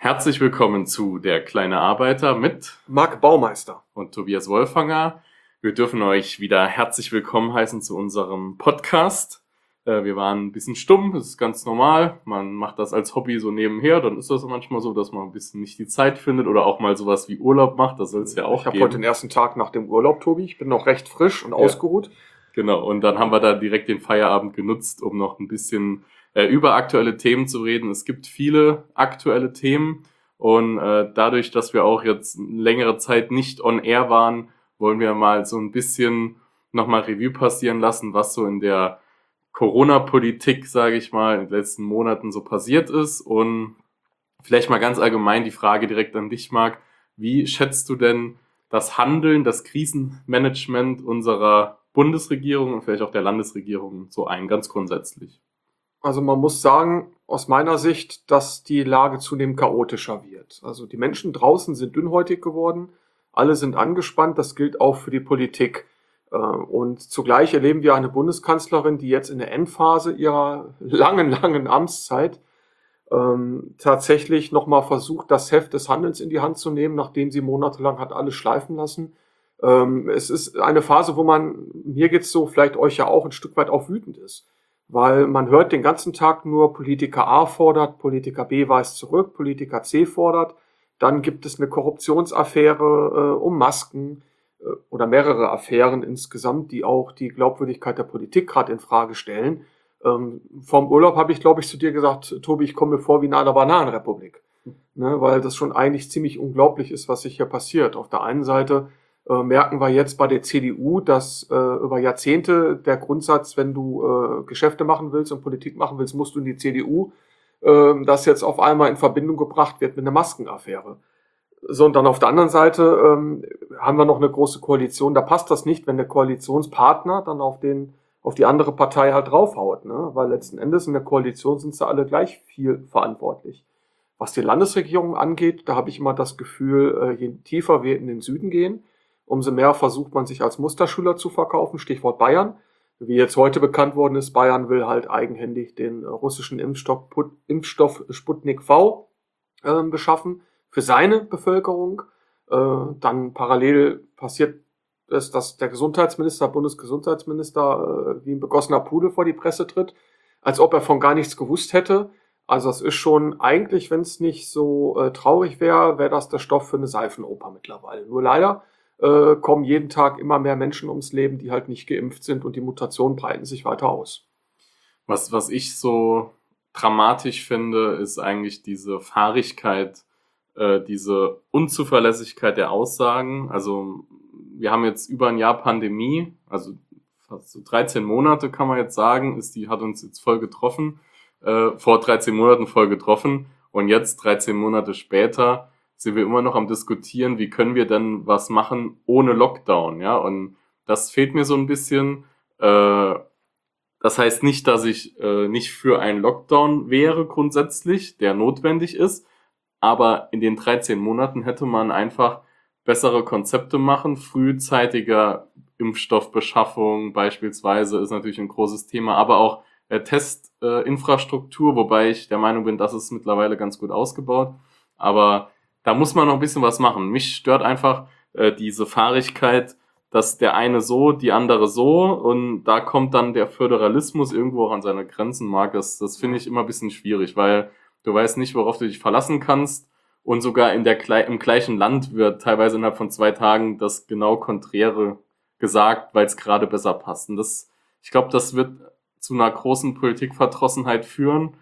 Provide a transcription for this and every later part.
Herzlich willkommen zu Der kleine Arbeiter mit Marc Baumeister und Tobias Wolfanger. Wir dürfen euch wieder herzlich willkommen heißen zu unserem Podcast. Wir waren ein bisschen stumm, das ist ganz normal. Man macht das als Hobby so nebenher, dann ist das manchmal so, dass man ein bisschen nicht die Zeit findet oder auch mal sowas wie Urlaub macht, das soll es ja auch Ich habe geben. heute den ersten Tag nach dem Urlaub, Tobi. Ich bin noch recht frisch und ausgeruht. Genau, und dann haben wir da direkt den Feierabend genutzt, um noch ein bisschen über aktuelle Themen zu reden. Es gibt viele aktuelle Themen und dadurch, dass wir auch jetzt längere Zeit nicht on air waren, wollen wir mal so ein bisschen nochmal Revue passieren lassen, was so in der Corona-Politik, sage ich mal, in den letzten Monaten so passiert ist. Und vielleicht mal ganz allgemein die Frage direkt an dich, Marc. Wie schätzt du denn das Handeln, das Krisenmanagement unserer Bundesregierung und vielleicht auch der Landesregierung so ein, ganz grundsätzlich? Also man muss sagen, aus meiner Sicht, dass die Lage zunehmend chaotischer wird. Also die Menschen draußen sind dünnhäutig geworden, alle sind angespannt, das gilt auch für die Politik. Und zugleich erleben wir eine Bundeskanzlerin, die jetzt in der Endphase ihrer langen Amtszeit tatsächlich nochmal versucht, das Heft des Handelns in die Hand zu nehmen, nachdem sie monatelang hat alles schleifen lassen. Es ist eine Phase, wo mir geht's so, vielleicht euch ja auch, ein Stück weit auch wütend ist. Weil man hört den ganzen Tag nur, Politiker A fordert, Politiker B weist zurück, Politiker C fordert. Dann gibt es eine Korruptionsaffäre um Masken oder mehrere Affären insgesamt, die auch die Glaubwürdigkeit der Politik gerade in Frage stellen. Vorm Urlaub habe ich, glaube ich, zu dir gesagt, Tobi, ich komme mir vor wie in einer Bananenrepublik. Ne, weil das schon eigentlich ziemlich unglaublich ist, was sich hier passiert. Auf der einen Seite merken wir jetzt bei der CDU, dass über Jahrzehnte der Grundsatz, wenn du Geschäfte machen willst und Politik machen willst, musst du in die CDU, das jetzt auf einmal in Verbindung gebracht wird mit einer Maskenaffäre. So, und dann auf der anderen Seite haben wir noch eine große Koalition. Da passt das nicht, wenn der Koalitionspartner dann auf die andere Partei halt draufhaut, ne? Weil letzten Endes in der Koalition sind sie alle gleich viel verantwortlich. Was die Landesregierung angeht, da habe ich immer das Gefühl, je tiefer wir in den Süden gehen, umso mehr versucht man sich als Musterschüler zu verkaufen. Stichwort Bayern. Wie jetzt heute bekannt worden ist, Bayern will halt eigenhändig den russischen Impfstoff Sputnik V beschaffen für seine Bevölkerung. Dann parallel passiert es, dass der Bundesgesundheitsminister wie ein begossener Pudel vor die Presse tritt, als ob er von gar nichts gewusst hätte. Also es ist schon eigentlich, wenn es nicht so traurig wäre, wäre das der Stoff für eine Seifenoper mittlerweile. Nur leider kommen jeden Tag immer mehr Menschen ums Leben, die halt nicht geimpft sind und die Mutationen breiten sich weiter aus. Was ich so dramatisch finde, ist eigentlich diese Fahrigkeit, diese Unzuverlässigkeit der Aussagen. Also wir haben jetzt über ein Jahr Pandemie, also fast so 13 Monate kann man jetzt sagen, hat uns jetzt voll getroffen, vor 13 Monaten voll getroffen und jetzt 13 Monate später sind wir immer noch am diskutieren, wie können wir denn was machen ohne Lockdown, ja, und das fehlt mir so ein bisschen. Das heißt nicht, dass ich nicht für einen Lockdown wäre grundsätzlich, der notwendig ist, aber in den 13 Monaten hätte man einfach bessere Konzepte machen, frühzeitiger Impfstoffbeschaffung beispielsweise ist natürlich ein großes Thema, aber auch Testinfrastruktur, wobei ich der Meinung bin, das ist mittlerweile ganz gut ausgebaut, aber da muss man noch ein bisschen was machen. Mich stört einfach diese Fahrigkeit, dass der eine so, die andere so und da kommt dann der Föderalismus irgendwo auch an seine Grenzen, Marc. Das finde ich immer ein bisschen schwierig, weil du weißt nicht, worauf du dich verlassen kannst und sogar im gleichen Land wird teilweise innerhalb von 2 Tagen das genau Konträre gesagt, weil es gerade besser passt. Und ich glaube, das wird zu einer großen Politikverdrossenheit führen,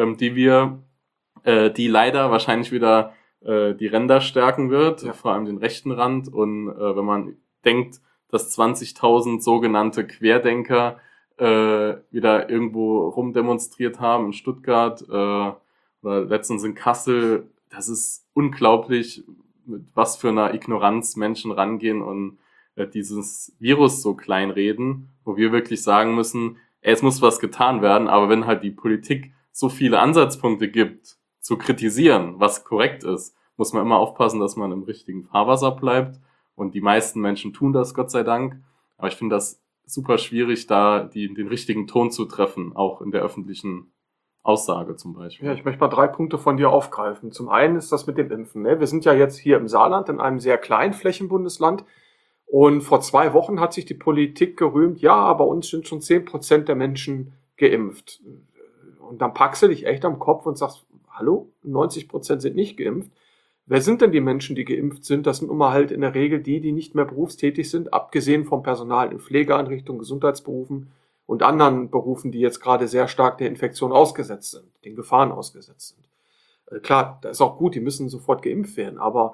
die leider wahrscheinlich wieder die Ränder stärken wird, vor allem den rechten Rand. Und wenn man denkt, dass 20.000 sogenannte Querdenker wieder irgendwo rumdemonstriert haben in Stuttgart oder letztens in Kassel, das ist unglaublich, mit was für einer Ignoranz Menschen rangehen und dieses Virus so kleinreden, wo wir wirklich sagen müssen, es muss was getan werden, aber wenn halt die Politik so viele Ansatzpunkte gibt, zu kritisieren, was korrekt ist, muss man immer aufpassen, dass man im richtigen Fahrwasser bleibt. Und die meisten Menschen tun das, Gott sei Dank. Aber ich finde das super schwierig, da den richtigen Ton zu treffen, auch in der öffentlichen Aussage zum Beispiel. Ja, ich möchte mal 3 Punkte von dir aufgreifen. Zum einen ist das mit dem Impfen. Ne? Wir sind ja jetzt hier im Saarland in einem sehr kleinen Flächenbundesland. Und vor 2 Wochen hat sich die Politik gerühmt, ja, bei uns sind schon 10% der Menschen geimpft. Und dann packst du dich echt am Kopf und sagst, hallo, 90% sind nicht geimpft. Wer sind denn die Menschen, die geimpft sind? Das sind immer halt in der Regel die nicht mehr berufstätig sind, abgesehen vom Personal in Pflegeeinrichtungen, Gesundheitsberufen und anderen Berufen, die jetzt gerade sehr stark der Infektion ausgesetzt sind, den Gefahren ausgesetzt sind. Klar, das ist auch gut, die müssen sofort geimpft werden, aber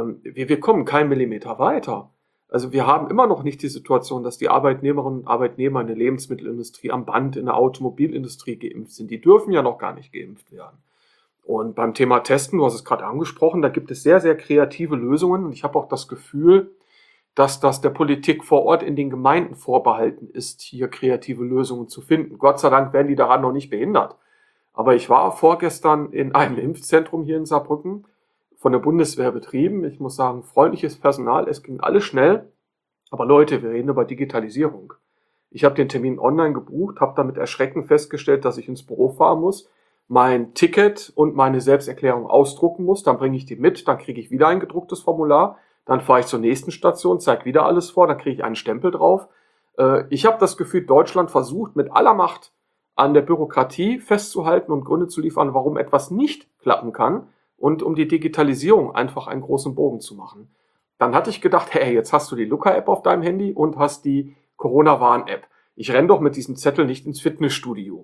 wir kommen keinen Millimeter weiter. Also wir haben immer noch nicht die Situation, dass die Arbeitnehmerinnen und Arbeitnehmer in der Lebensmittelindustrie, am Band, in der Automobilindustrie geimpft sind. Die dürfen ja noch gar nicht geimpft werden. Und beim Thema Testen, du hast es gerade angesprochen, da gibt es sehr, sehr kreative Lösungen. Und ich habe auch das Gefühl, dass das der Politik vor Ort in den Gemeinden vorbehalten ist, hier kreative Lösungen zu finden. Gott sei Dank werden die daran noch nicht behindert. Aber ich war vorgestern in einem Impfzentrum hier in Saarbrücken, von der Bundeswehr betrieben. Ich muss sagen, freundliches Personal, es ging alles schnell. Aber Leute, wir reden über Digitalisierung. Ich habe den Termin online gebucht, habe damit erschreckend festgestellt, dass ich ins Büro fahren muss, mein Ticket und meine Selbsterklärung ausdrucken muss, dann bringe ich die mit, dann kriege ich wieder ein gedrucktes Formular, dann fahre ich zur nächsten Station, zeige wieder alles vor, dann kriege ich einen Stempel drauf. Ich habe das Gefühl, Deutschland versucht mit aller Macht an der Bürokratie festzuhalten und Gründe zu liefern, warum etwas nicht klappen kann und um die Digitalisierung einfach einen großen Bogen zu machen. Dann hatte ich gedacht, hey, jetzt hast du die Luca-App auf deinem Handy und hast die Corona-Warn-App. Ich renne doch mit diesem Zettel nicht ins Fitnessstudio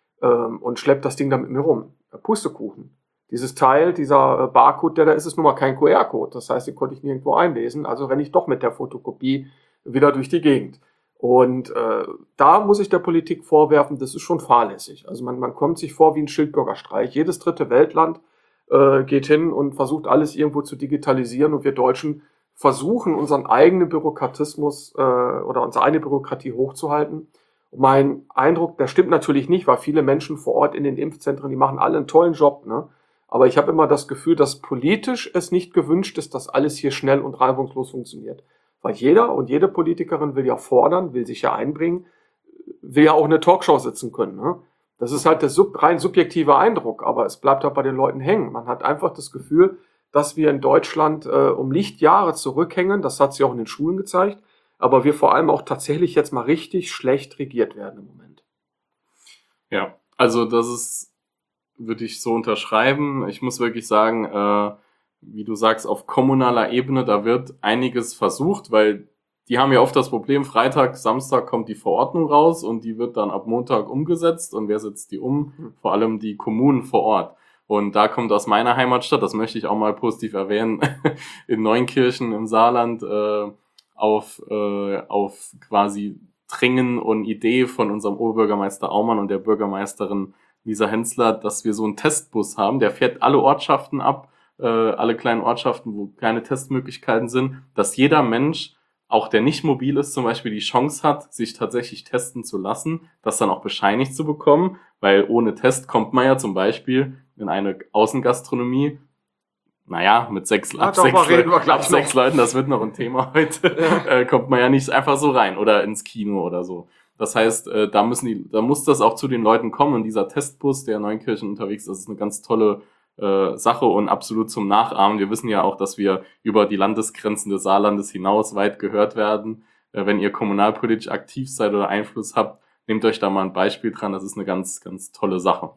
und schlepp das Ding da mit mir rum. Pustekuchen. Dieses Teil, dieser Barcode, der da ist, ist nun mal kein QR-Code. Das heißt, den konnte ich nirgendwo einlesen. Also renne ich doch mit der Fotokopie wieder durch die Gegend. Und da muss ich der Politik vorwerfen, das ist schon fahrlässig. Also man kommt sich vor wie ein Schildbürgerstreich. Jedes dritte Weltland geht hin und versucht alles irgendwo zu digitalisieren und wir Deutschen versuchen unseren eigenen Bürokratismus oder unsere eigene Bürokratie hochzuhalten. Und mein Eindruck, der stimmt natürlich nicht, weil viele Menschen vor Ort in den Impfzentren, die machen alle einen tollen Job, ne? Aber ich habe immer das Gefühl, dass politisch es nicht gewünscht ist, dass alles hier schnell und reibungslos funktioniert. Weil jeder und jede Politikerin will ja fordern, will sich ja einbringen, will ja auch eine Talkshow sitzen können, ne? Das ist halt der rein subjektive Eindruck, aber es bleibt halt bei den Leuten hängen. Man hat einfach das Gefühl, dass wir in Deutschland um Lichtjahre zurückhängen. Das hat sich auch in den Schulen gezeigt. Aber wir vor allem auch tatsächlich jetzt mal richtig schlecht regiert werden im Moment. Ja, also das ist, würde ich so unterschreiben. Ich muss wirklich sagen, wie du sagst, auf kommunaler Ebene, da wird einiges versucht, weil die haben ja oft das Problem, Freitag, Samstag kommt die Verordnung raus und die wird dann ab Montag umgesetzt. Und wer setzt die um? Vor allem die Kommunen vor Ort. Und da kommt aus meiner Heimatstadt, das möchte ich auch mal positiv erwähnen, in Neunkirchen im Saarland auf quasi Dringen und Idee von unserem Oberbürgermeister Aumann und der Bürgermeisterin Lisa Hensler, dass wir so einen Testbus haben, der fährt alle Ortschaften ab, alle kleinen Ortschaften, wo keine Testmöglichkeiten sind, dass jeder Mensch, auch der nicht mobil ist, zum Beispiel die Chance hat, sich tatsächlich testen zu lassen, das dann auch bescheinigt zu bekommen, weil ohne Test kommt man ja zum Beispiel in eine Außengastronomie, naja, mit sechs Leuten, das wird noch ein Thema heute, kommt man ja nicht einfach so rein oder ins Kino oder so. Das heißt, da muss das auch zu den Leuten kommen und dieser Testbus, der in Neunkirchen unterwegs ist, ist eine ganz tolle Sache und absolut zum Nachahmen. Wir wissen ja auch, dass wir über die Landesgrenzen des Saarlandes hinaus weit gehört werden. Wenn ihr kommunalpolitisch aktiv seid oder Einfluss habt, nehmt euch da mal ein Beispiel dran. Das ist eine ganz, ganz tolle Sache.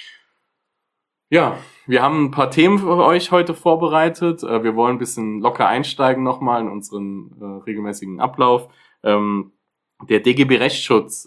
Ja, wir haben ein paar Themen für euch heute vorbereitet. Wir wollen ein bisschen locker einsteigen nochmal in unseren regelmäßigen Ablauf. Der DGB Rechtsschutz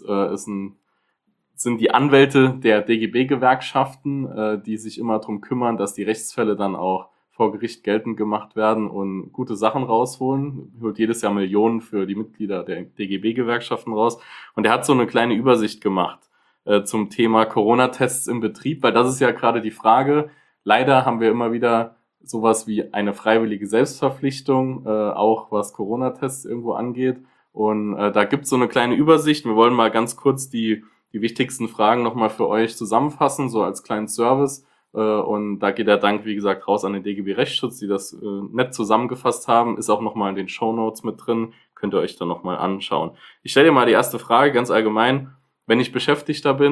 sind die Anwälte der DGB-Gewerkschaften, die sich immer darum kümmern, dass die Rechtsfälle dann auch vor Gericht geltend gemacht werden und gute Sachen rausholen. Holt jedes Jahr Millionen für die Mitglieder der DGB-Gewerkschaften raus. Und er hat so eine kleine Übersicht gemacht zum Thema Corona-Tests im Betrieb, weil das ist ja gerade die Frage. Leider haben wir immer wieder sowas wie eine freiwillige Selbstverpflichtung, auch was Corona-Tests irgendwo angeht. Und da gibt's so eine kleine Übersicht. Wir wollen mal ganz kurz die wichtigsten Fragen nochmal für euch zusammenfassen, so als kleinen Service. Und da geht der Dank, wie gesagt, raus an den DGB Rechtsschutz, die das nett zusammengefasst haben. Ist auch nochmal in den Shownotes mit drin. Könnt ihr euch dann nochmal anschauen. Ich stelle dir mal die erste Frage ganz allgemein. Wenn ich Beschäftigter bin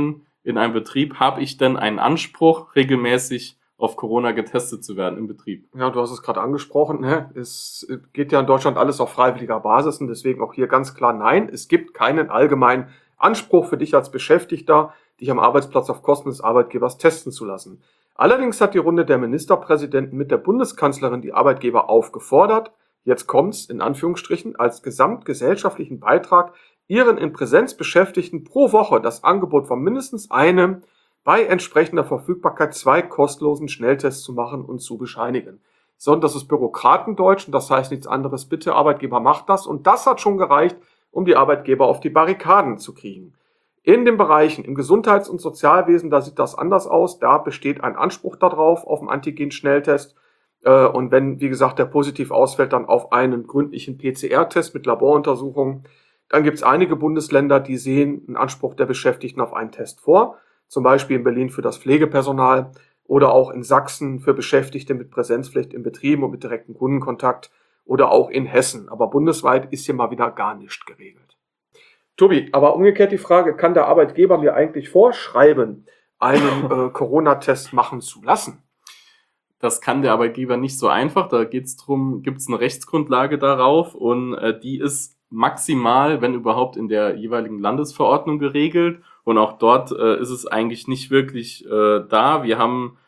in einem Betrieb, habe ich denn einen Anspruch, regelmäßig auf Corona getestet zu werden im Betrieb? Ja, du hast es gerade angesprochen, ne? Es geht ja in Deutschland alles auf freiwilliger Basis und deswegen auch hier ganz klar nein. Es gibt keinen allgemeinen Anspruch für dich als Beschäftigter, dich am Arbeitsplatz auf Kosten des Arbeitgebers testen zu lassen. Allerdings hat die Runde der Ministerpräsidenten mit der Bundeskanzlerin die Arbeitgeber aufgefordert, jetzt kommt's, in Anführungsstrichen, als gesamtgesellschaftlichen Beitrag ihren in Präsenz Beschäftigten pro Woche das Angebot von mindestens einem, bei entsprechender Verfügbarkeit 2 kostenlosen Schnelltests zu machen und zu bescheinigen. Sondern das ist Bürokratendeutsch und das heißt nichts anderes. Bitte, Arbeitgeber, macht das. Und das hat schon gereicht, um die Arbeitgeber auf die Barrikaden zu kriegen. In den Bereichen, im Gesundheits- und Sozialwesen, da sieht das anders aus. Da besteht ein Anspruch darauf, auf einen Antigen-Schnelltest. Und wenn, wie gesagt, der positiv ausfällt, dann auf einen gründlichen PCR-Test mit Laboruntersuchungen. Dann gibt es einige Bundesländer, die sehen einen Anspruch der Beschäftigten auf einen Test vor. Zum Beispiel in Berlin für das Pflegepersonal oder auch in Sachsen für Beschäftigte mit Präsenzpflicht in Betrieben und mit direktem Kundenkontakt oder auch in Hessen. Aber bundesweit ist hier mal wieder gar nicht geregelt. Tobi, aber umgekehrt die Frage, kann der Arbeitgeber mir eigentlich vorschreiben, einen Corona-Test machen zu lassen? Das kann der Arbeitgeber nicht so einfach. Da geht es darum, gibt es eine Rechtsgrundlage darauf und die ist maximal, wenn überhaupt, in der jeweiligen Landesverordnung geregelt. Und auch dort ist es eigentlich nicht wirklich da. Wir haben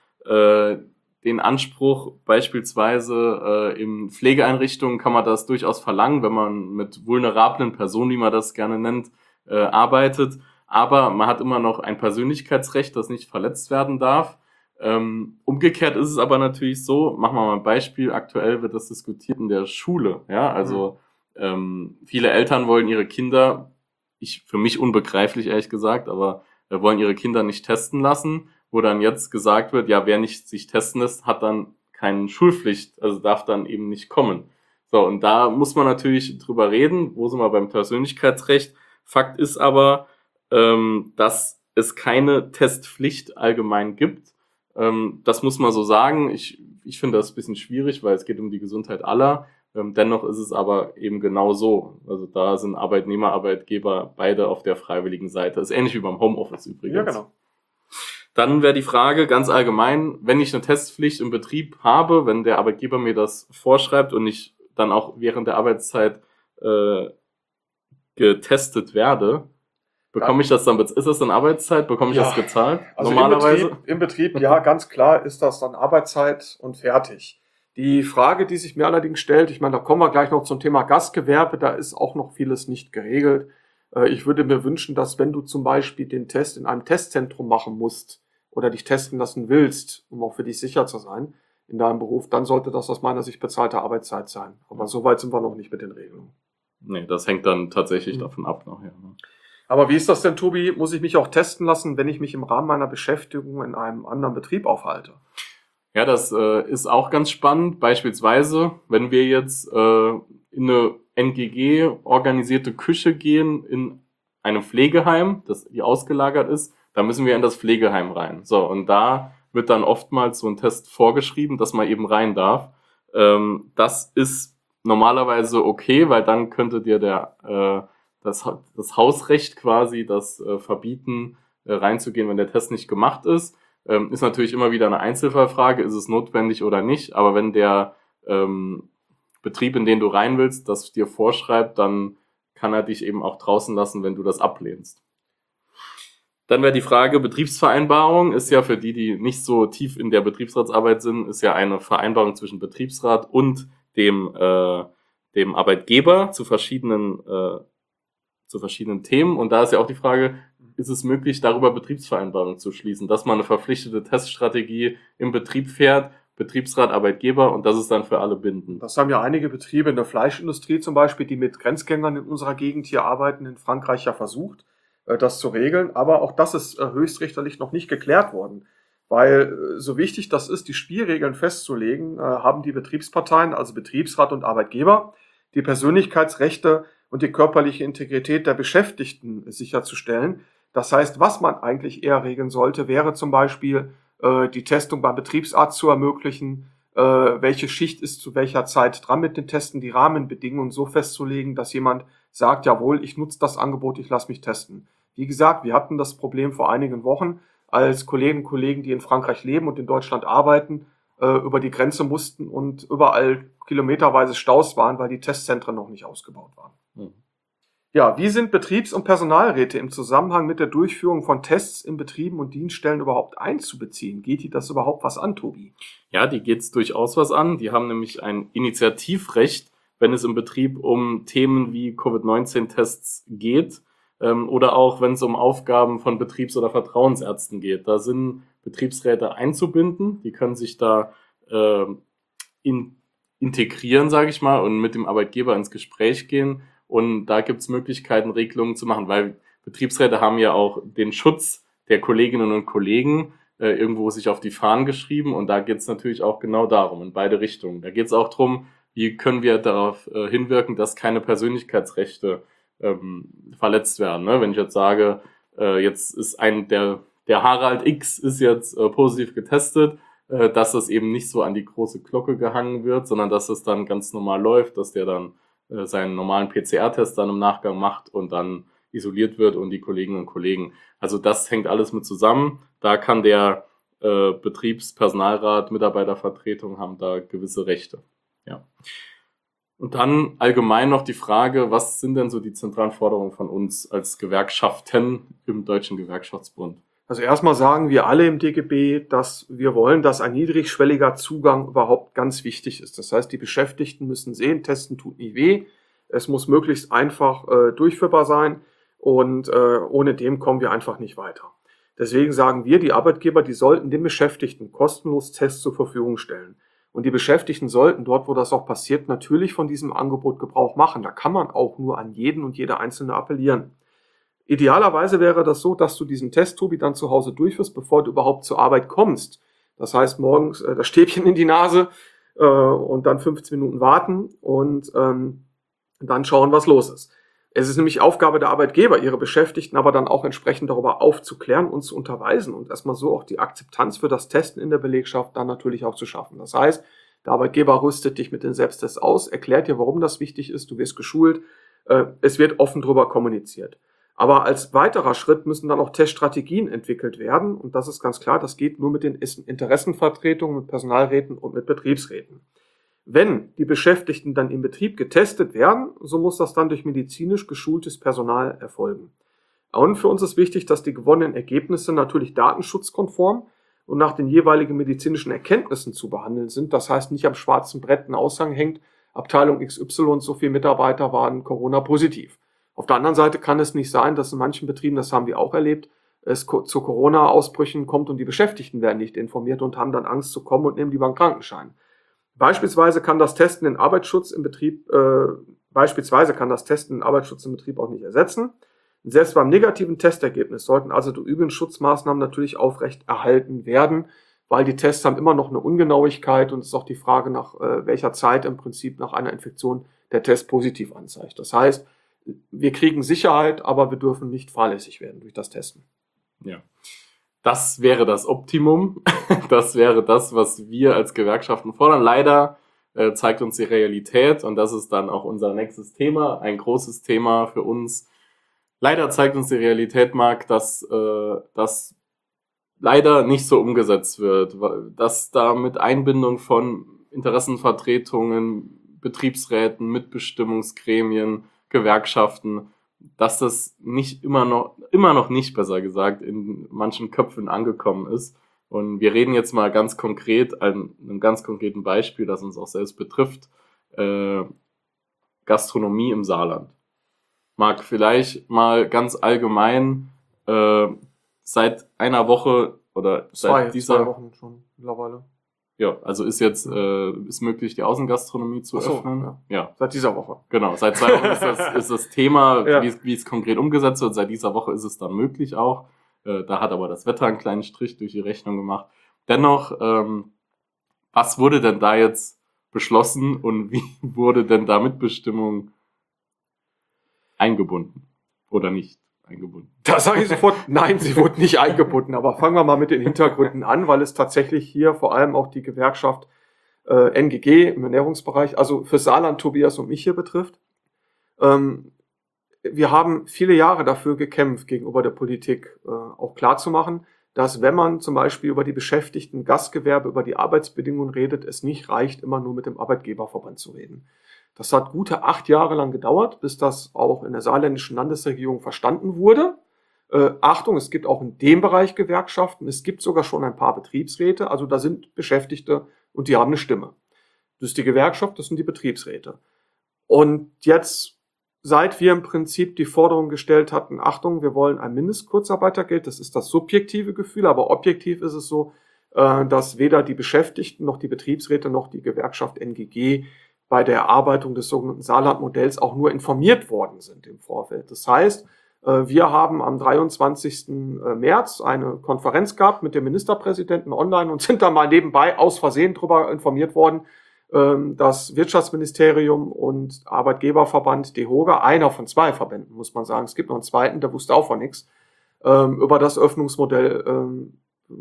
den Anspruch, beispielsweise in Pflegeeinrichtungen kann man das durchaus verlangen, wenn man mit vulnerablen Personen, wie man das gerne nennt, arbeitet. Aber man hat immer noch ein Persönlichkeitsrecht, das nicht verletzt werden darf. Umgekehrt ist es aber natürlich so, machen wir mal ein Beispiel, aktuell wird das diskutiert in der Schule. Ja, also viele Eltern wollen ihre Kinder, für mich unbegreiflich ehrlich gesagt, aber wollen ihre Kinder nicht testen lassen, wo dann jetzt gesagt wird, ja, wer nicht sich testen lässt, hat dann keine Schulpflicht, also darf dann eben nicht kommen. So, und da muss man natürlich drüber reden, wo sind wir beim Persönlichkeitsrecht. Fakt ist aber, dass es keine Testpflicht allgemein gibt. Das muss man so sagen. Ich finde das ein bisschen schwierig, weil es geht um die Gesundheit aller. Dennoch ist es aber eben genau so. Also da sind Arbeitnehmer, Arbeitgeber beide auf der freiwilligen Seite. Das ist ähnlich wie beim Homeoffice übrigens. Ja, genau. Dann wäre die Frage ganz allgemein, wenn ich eine Testpflicht im Betrieb habe, wenn der Arbeitgeber mir das vorschreibt und ich dann auch während der Arbeitszeit getestet werde, bekomme ich das dann, ist das dann Arbeitszeit? Bekomme ich das gezahlt? Also normalerweise? Im Betrieb, ja, ganz klar ist das dann Arbeitszeit und fertig. Die Frage, die sich mir allerdings stellt, ich meine, da kommen wir gleich noch zum Thema Gastgewerbe, da ist auch noch vieles nicht geregelt. Ich würde mir wünschen, dass wenn du zum Beispiel den Test in einem Testzentrum machen musst oder dich testen lassen willst, um auch für dich sicher zu sein in deinem Beruf, dann sollte das aus meiner Sicht bezahlte Arbeitszeit sein. Aber so weit sind wir noch nicht mit den Regelungen. Nee, das hängt dann tatsächlich davon ab nachher. Ne? Aber wie ist das denn, Tobi? Muss ich mich auch testen lassen, wenn ich mich im Rahmen meiner Beschäftigung in einem anderen Betrieb aufhalte? Ja, das ist auch ganz spannend. Beispielsweise, wenn wir jetzt in eine NGG-organisierte Küche gehen in einem Pflegeheim, die ausgelagert ist, da müssen wir in das Pflegeheim rein. So, und da wird dann oftmals so ein Test vorgeschrieben, dass man eben rein darf. Das ist normalerweise okay, weil dann könnte dir das Hausrecht quasi das verbieten, reinzugehen, wenn der Test nicht gemacht ist. Ist natürlich immer wieder eine Einzelfallfrage, ist es notwendig oder nicht, aber wenn der Betrieb, in den du rein willst, das dir vorschreibt, dann kann er dich eben auch draußen lassen, wenn du das ablehnst. Dann wäre die Frage, Betriebsvereinbarung ist ja für die nicht so tief in der Betriebsratsarbeit sind, ist ja eine Vereinbarung zwischen Betriebsrat und dem Arbeitgeber zu verschiedenen Themen. Und da ist ja auch die Frage, ist es möglich, darüber Betriebsvereinbarungen zu schließen, dass man eine verpflichtete Teststrategie im Betrieb fährt, Betriebsrat, Arbeitgeber, und das ist dann für alle bindend. Das haben ja einige Betriebe in der Fleischindustrie zum Beispiel, die mit Grenzgängern in unserer Gegend hier arbeiten, in Frankreich ja versucht, das zu regeln. Aber auch das ist höchstrichterlich noch nicht geklärt worden. Weil so wichtig das ist, die Spielregeln festzulegen, haben die Betriebsparteien, also Betriebsrat und Arbeitgeber, die Persönlichkeitsrechte und die körperliche Integrität der Beschäftigten sicherzustellen. Das heißt, was man eigentlich eher regeln sollte, wäre zum Beispiel die Testung beim Betriebsarzt zu ermöglichen, welche Schicht ist zu welcher Zeit dran mit den Testen, die Rahmenbedingungen so festzulegen, dass jemand sagt, jawohl, ich nutze das Angebot, ich lasse mich testen. Wie gesagt, wir hatten das Problem vor einigen Wochen, als Kolleginnen und Kollegen, die in Frankreich leben und in Deutschland arbeiten, über die Grenze mussten und überall kilometerweise Staus waren, weil die Testzentren noch nicht ausgebaut waren. Mhm. Ja, wie sind Betriebs- und Personalräte im Zusammenhang mit der Durchführung von Tests in Betrieben und Dienststellen überhaupt einzubeziehen? Geht die das überhaupt was an, Tobi? Ja, die geht's durchaus was an. Die haben nämlich ein Initiativrecht, wenn es im Betrieb um Themen wie Covid-19-Tests geht, oder auch wenn es um Aufgaben von Betriebs- oder Vertrauensärzten geht. Da sind Betriebsräte einzubinden. Die können sich da integrieren, sage ich mal, und mit dem Arbeitgeber ins Gespräch gehen. Und da gibt's Möglichkeiten, Regelungen zu machen, weil Betriebsräte haben ja auch den Schutz der Kolleginnen und Kollegen irgendwo sich auf die Fahnen geschrieben. Und da geht's natürlich auch genau darum, in beide Richtungen. Da geht's auch drum, wie können wir darauf hinwirken, dass keine Persönlichkeitsrechte verletzt werden. Ne? Wenn ich jetzt sage, jetzt ist der Harald X ist jetzt positiv getestet, dass das eben nicht so an die große Glocke gehangen wird, sondern dass es dann ganz normal läuft, dass der dann seinen normalen PCR-Test dann im Nachgang macht und dann isoliert wird und die Kolleginnen und Kollegen. Also das hängt alles mit zusammen. Da kann der Betriebspersonalrat, Mitarbeitervertretung haben da gewisse Rechte. Ja. Und dann allgemein noch die Frage, was sind denn so die zentralen Forderungen von uns als Gewerkschaften im Deutschen Gewerkschaftsbund? Also erstmal sagen wir alle im DGB, dass wir wollen, dass ein niedrigschwelliger Zugang überhaupt ganz wichtig ist. Das heißt, die Beschäftigten müssen sehen, testen tut nie weh. Es muss möglichst einfach durchführbar sein und ohne dem kommen wir einfach nicht weiter. Deswegen sagen wir, die Arbeitgeber, die sollten den Beschäftigten kostenlos Tests zur Verfügung stellen. Und die Beschäftigten sollten dort, wo das auch passiert, natürlich von diesem Angebot Gebrauch machen. Da kann man auch nur an jeden und jede Einzelne appellieren. Idealerweise wäre das so, dass du diesen Test, Tobi, dann zu Hause durchführst, bevor du überhaupt zur Arbeit kommst. Das heißt, morgens das Stäbchen in die Nase und dann 15 Minuten warten und dann schauen, was los ist. Es ist nämlich Aufgabe der Arbeitgeber, ihre Beschäftigten aber dann auch entsprechend darüber aufzuklären und zu unterweisen und erstmal so auch die Akzeptanz für das Testen in der Belegschaft dann natürlich auch zu schaffen. Das heißt, der Arbeitgeber rüstet dich mit den Selbsttests aus, erklärt dir, warum das wichtig ist, du wirst geschult, es wird offen darüber kommuniziert. Aber als weiterer Schritt müssen dann auch Teststrategien entwickelt werden und das ist ganz klar, das geht nur mit den Interessenvertretungen, mit Personalräten und mit Betriebsräten. Wenn die Beschäftigten dann im Betrieb getestet werden, so muss das dann durch medizinisch geschultes Personal erfolgen. Und für uns ist wichtig, dass die gewonnenen Ergebnisse natürlich datenschutzkonform und nach den jeweiligen medizinischen Erkenntnissen zu behandeln sind. Das heißt, nicht am schwarzen Brett ein Aushang hängt, Abteilung XY, so viele Mitarbeiter waren Corona-positiv. Auf der anderen Seite kann es nicht sein, dass in manchen Betrieben, das haben wir auch erlebt, es zu Corona-Ausbrüchen kommt und die Beschäftigten werden nicht informiert und haben dann Angst zu kommen und nehmen lieber einen Krankenschein. Beispielsweise kann das Testen den Arbeitsschutz im Betrieb auch nicht ersetzen. Selbst beim negativen Testergebnis sollten also die übrigen Schutzmaßnahmen natürlich aufrecht erhalten werden, weil die Tests haben immer noch eine Ungenauigkeit und es ist auch die Frage, nach welcher Zeit im Prinzip nach einer Infektion der Test positiv anzeigt. Das heißt, wir kriegen Sicherheit, aber wir dürfen nicht fahrlässig werden durch das Testen. Ja. Das wäre das Optimum. Das wäre das, was wir als Gewerkschaften fordern. Leider zeigt uns die Realität und das ist dann auch unser nächstes Thema, ein großes Thema für uns. Leider zeigt uns die Realität, Marc, dass das leider nicht so umgesetzt wird, dass da mit Einbindung von Interessenvertretungen, Betriebsräten, Mitbestimmungsgremien, Gewerkschaften, dass das nicht immer noch nicht, besser gesagt, in manchen Köpfen angekommen ist. Und wir reden jetzt mal ganz konkret, an einem ganz konkreten Beispiel, das uns auch selbst betrifft, Gastronomie im Saarland. Marc, vielleicht mal ganz allgemein, seit einer Woche oder seit zwei Wochen schon mittlerweile. Ja, also ist möglich, die Außengastronomie zu öffnen. Ja. Seit dieser Woche. Genau, seit 2 Wochen ist das Thema, ja, wie es konkret umgesetzt wird. Seit dieser Woche ist es dann möglich auch. Da hat aber das Wetter einen kleinen Strich durch die Rechnung gemacht. Dennoch, was wurde denn da jetzt beschlossen und wie wurde denn da Mitbestimmung eingebunden oder nicht eingebunden? Da sage ich sofort, nein, sie wurde nicht eingebunden. Aber fangen wir mal mit den Hintergründen an, weil es tatsächlich hier vor allem auch die Gewerkschaft NGG im Ernährungsbereich, also für Saarland, Tobias und mich hier betrifft. wir haben viele Jahre dafür gekämpft, gegenüber der Politik auch klarzumachen, dass wenn man zum Beispiel über die Beschäftigten, Gastgewerbe, über die Arbeitsbedingungen redet, es nicht reicht, immer nur mit dem Arbeitgeberverband zu reden. Das hat gute 8 Jahre lang gedauert, bis das auch in der saarländischen Landesregierung verstanden wurde. Achtung, es gibt auch in dem Bereich Gewerkschaften, es gibt sogar schon ein paar Betriebsräte, also da sind Beschäftigte und die haben eine Stimme. Das ist die Gewerkschaft, das sind die Betriebsräte. Und jetzt, seit wir im Prinzip die Forderung gestellt hatten, Achtung, wir wollen ein Mindestkurzarbeitergeld, das ist das subjektive Gefühl, aber objektiv ist es so, dass weder die Beschäftigten noch die Betriebsräte noch die Gewerkschaft NGG bei der Erarbeitung des sogenannten Saarland-Modells auch nur informiert worden sind im Vorfeld. Das heißt, wir haben am 23. März eine Konferenz gehabt mit dem Ministerpräsidenten online und sind da mal nebenbei aus Versehen darüber informiert worden, das Wirtschaftsministerium und Arbeitgeberverband DEHOGA, einer von 2 Verbänden, muss man sagen, es gibt noch einen zweiten, der wusste auch von nichts, über das Öffnungsmodell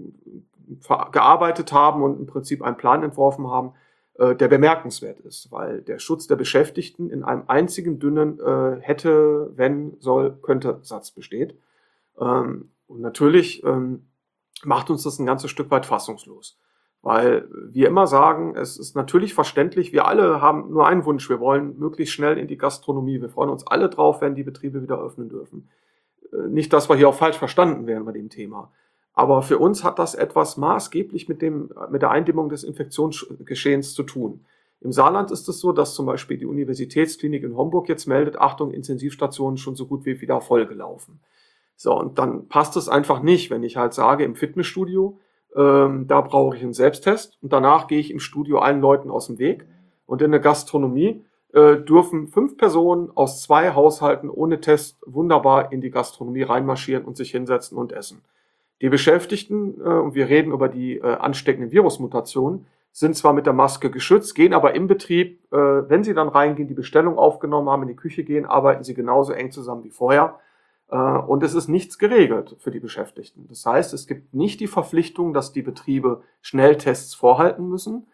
gearbeitet haben und im Prinzip einen Plan entworfen haben, der bemerkenswert ist, weil der Schutz der Beschäftigten in einem einzigen dünnen hätte, wenn, soll, könnte Satz besteht. Und natürlich macht uns das ein ganzes Stück weit fassungslos. Weil wir immer sagen, es ist natürlich verständlich, wir alle haben nur einen Wunsch, wir wollen möglichst schnell in die Gastronomie. Wir freuen uns alle drauf, wenn die Betriebe wieder öffnen dürfen. Nicht, dass wir hier auch falsch verstanden werden bei dem Thema. Aber für uns hat das etwas maßgeblich mit der Eindämmung des Infektionsgeschehens zu tun. Im Saarland ist es so, dass zum Beispiel die Universitätsklinik in Homburg jetzt meldet, Achtung, Intensivstationen schon so gut wie wieder vollgelaufen. So, und dann passt es einfach nicht, wenn ich halt sage, im Fitnessstudio, da brauche ich einen Selbsttest und danach gehe ich im Studio allen Leuten aus dem Weg. Und in der Gastronomie dürfen 5 Personen aus 2 Haushalten ohne Test wunderbar in die Gastronomie reinmarschieren und sich hinsetzen und essen. Die Beschäftigten, und wir reden über die ansteckenden Virusmutationen, sind zwar mit der Maske geschützt, gehen aber im Betrieb, wenn sie dann reingehen, die Bestellung aufgenommen haben, in die Küche gehen, arbeiten sie genauso eng zusammen wie vorher. Und es ist nichts geregelt für die Beschäftigten. Das heißt, es gibt nicht die Verpflichtung, dass die Betriebe Schnelltests vorhalten müssen.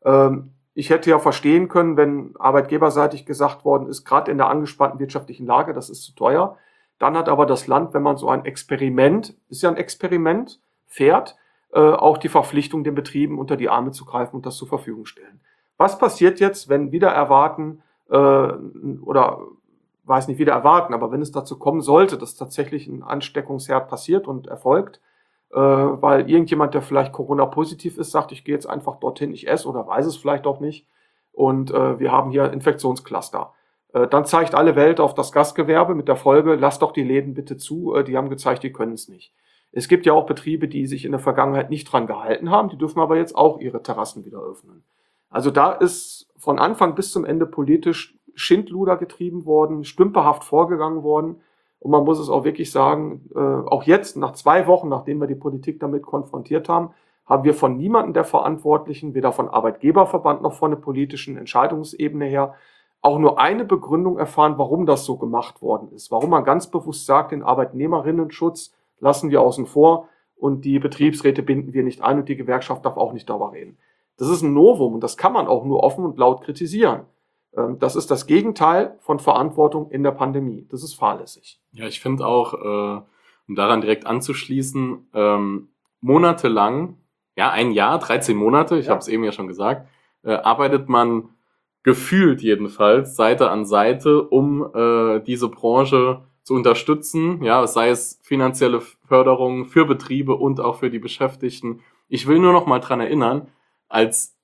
Ich hätte ja verstehen können, wenn arbeitgeberseitig gesagt worden ist, gerade in der angespannten wirtschaftlichen Lage, das ist zu teuer. Dann hat aber das Land, wenn man so ein Experiment, ist ja ein Experiment, fährt, auch die Verpflichtung, den Betrieben unter die Arme zu greifen und das zur Verfügung stellen. Was passiert jetzt, wenn wieder erwarten, oder weiß nicht, wieder erwarten, aber wenn es dazu kommen sollte, dass tatsächlich ein Ansteckungsherd passiert und erfolgt, weil irgendjemand, der vielleicht Corona-positiv ist, sagt, ich gehe jetzt einfach dorthin, ich esse oder weiß es vielleicht auch nicht und wir haben hier Infektionscluster. Dann zeigt alle Welt auf das Gastgewerbe mit der Folge, lasst doch die Läden bitte zu, die haben gezeigt, die können es nicht. Es gibt ja auch Betriebe, die sich in der Vergangenheit nicht dran gehalten haben, die dürfen aber jetzt auch ihre Terrassen wieder öffnen. Also da ist von Anfang bis zum Ende politisch Schindluder getrieben worden, stümperhaft vorgegangen worden. Und man muss es auch wirklich sagen, auch jetzt, nach 2 Wochen, nachdem wir die Politik damit konfrontiert haben, haben wir von niemandem der Verantwortlichen, weder von Arbeitgeberverband noch von der politischen Entscheidungsebene her, auch nur eine Begründung erfahren, warum das so gemacht worden ist. Warum man ganz bewusst sagt, den Arbeitnehmerinnenschutz lassen wir außen vor und die Betriebsräte binden wir nicht ein und die Gewerkschaft darf auch nicht darüber reden. Das ist ein Novum und das kann man auch nur offen und laut kritisieren. Das ist das Gegenteil von Verantwortung in der Pandemie. Das ist fahrlässig. Ja, ich finde auch, um daran direkt anzuschließen, monatelang, ja, 1 Jahr, 13 Monate, ich habe es eben ja schon gesagt, arbeitet man gefühlt jedenfalls Seite an Seite, um diese Branche zu unterstützen, ja, sei es finanzielle Förderung für Betriebe und auch für die Beschäftigten. Ich will nur noch mal dran erinnern, als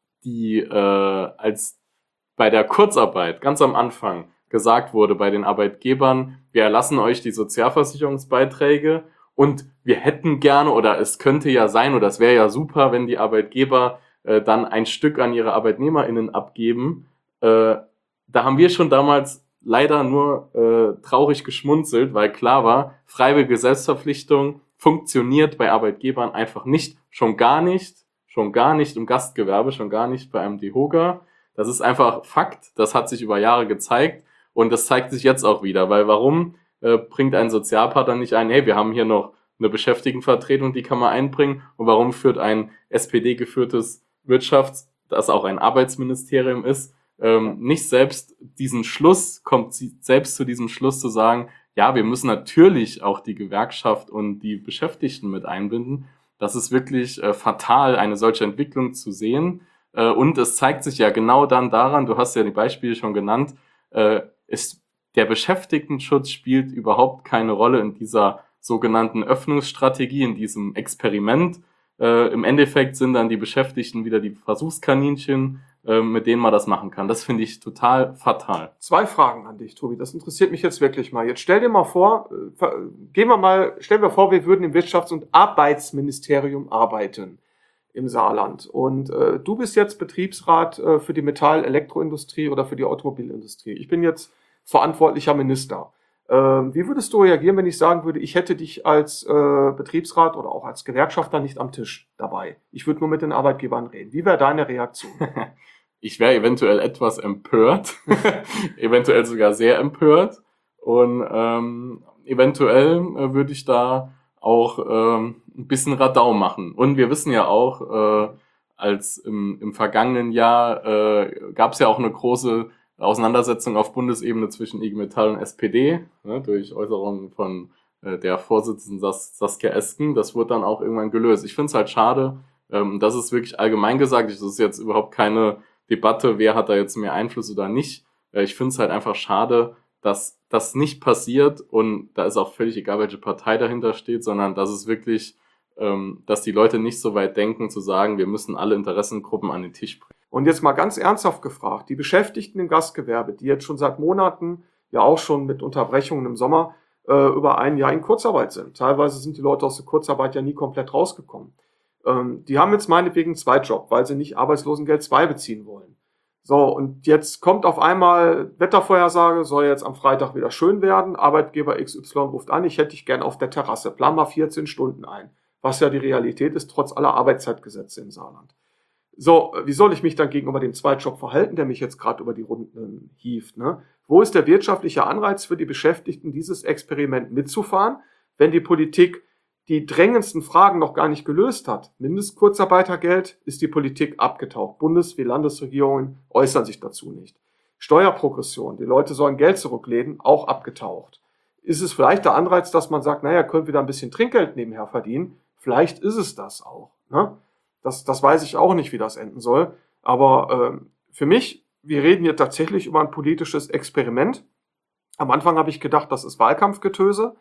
bei der Kurzarbeit ganz am Anfang gesagt wurde bei den Arbeitgebern, wir erlassen euch die Sozialversicherungsbeiträge und wir hätten gerne oder es könnte ja sein oder es wäre ja super, wenn die Arbeitgeber dann ein Stück an ihre ArbeitnehmerInnen abgeben. Da haben wir schon damals leider nur traurig geschmunzelt, weil klar war, freiwillige Selbstverpflichtung funktioniert bei Arbeitgebern einfach nicht, schon gar nicht im Gastgewerbe, schon gar nicht bei einem DEHOGA. Das ist einfach Fakt, das hat sich über Jahre gezeigt und das zeigt sich jetzt auch wieder, weil warum bringt ein Sozialpartner nicht ein, hey, wir haben hier noch eine Beschäftigtenvertretung, die kann man einbringen und warum führt ein SPD-geführtes das auch ein Arbeitsministerium ist, nicht selbst kommt sie selbst zu diesem Schluss zu sagen, ja, wir müssen natürlich auch die Gewerkschaft und die Beschäftigten mit einbinden. Das ist wirklich fatal, eine solche Entwicklung zu sehen. Und es zeigt sich ja genau dann daran, du hast ja die Beispiele schon genannt, der Beschäftigtenschutz spielt überhaupt keine Rolle in dieser sogenannten Öffnungsstrategie, in diesem Experiment. Im Endeffekt sind dann die Beschäftigten wieder die Versuchskaninchen, mit denen man das machen kann. Das finde ich total fatal. 2 Fragen an dich, Tobi. Das interessiert mich jetzt wirklich mal. Jetzt stell dir mal vor, stellen wir vor, wir würden im Wirtschafts- und Arbeitsministerium arbeiten im Saarland. Und du bist jetzt Betriebsrat für die Metall-Elektroindustrie oder für die Automobilindustrie. Ich bin jetzt verantwortlicher Minister. Wie würdest du reagieren, wenn ich sagen würde, ich hätte dich als Betriebsrat oder auch als Gewerkschafter nicht am Tisch dabei? Ich würde nur mit den Arbeitgebern reden. Wie wäre deine Reaktion? Ich wäre eventuell etwas empört, eventuell sogar sehr empört. Und eventuell würde ich da auch ein bisschen Radau machen. Und wir wissen ja auch, als im vergangenen Jahr gab es ja auch eine große Auseinandersetzung auf Bundesebene zwischen IG Metall und SPD, durch Äußerungen von der Vorsitzenden Saskia Esken. Das wurde dann auch irgendwann gelöst. Ich finde es halt schade, das ist wirklich allgemein gesagt, das ist jetzt überhaupt keine Debatte, wer hat da jetzt mehr Einfluss oder nicht. Ich finde es halt einfach schade, dass das nicht passiert, und da ist auch völlig egal, welche Partei dahinter steht, sondern dass es wirklich, dass die Leute nicht so weit denken, zu sagen, wir müssen alle Interessengruppen an den Tisch bringen. Und jetzt mal ganz ernsthaft gefragt, die Beschäftigten im Gastgewerbe, die jetzt schon seit Monaten, ja auch schon mit Unterbrechungen im Sommer, über ein Jahr in Kurzarbeit sind. Teilweise sind die Leute aus der Kurzarbeit ja nie komplett rausgekommen. Die haben jetzt meinetwegen 2 Jobs, weil sie nicht Arbeitslosengeld 2 beziehen wollen. So, und jetzt kommt auf einmal Wettervorhersage, soll jetzt am Freitag wieder schön werden. Arbeitgeber XY ruft an, ich hätte dich gern auf der Terrasse. Plan mal 14 Stunden ein. Was ja die Realität ist, trotz aller Arbeitszeitgesetze im Saarland. So, wie soll ich mich dann gegenüber dem Zweitjob verhalten, der mich jetzt gerade über die Runden hieft? Ne? Wo ist der wirtschaftliche Anreiz für die Beschäftigten, dieses Experiment mitzufahren, wenn die Politik die drängendsten Fragen noch gar nicht gelöst hat? Mindestkurzarbeitergeld, ist die Politik abgetaucht. Bundes- wie Landesregierungen äußern sich dazu nicht. Steuerprogression, die Leute sollen Geld zurücklegen, auch abgetaucht. Ist es vielleicht der Anreiz, dass man sagt, naja, können wir da ein bisschen Trinkgeld nebenher verdienen? Vielleicht ist es das auch. Ne? Das weiß ich auch nicht, wie das enden soll. Aber für mich, wir reden hier tatsächlich über ein politisches Experiment. Am Anfang habe ich gedacht, das ist Wahlkampfgetöse.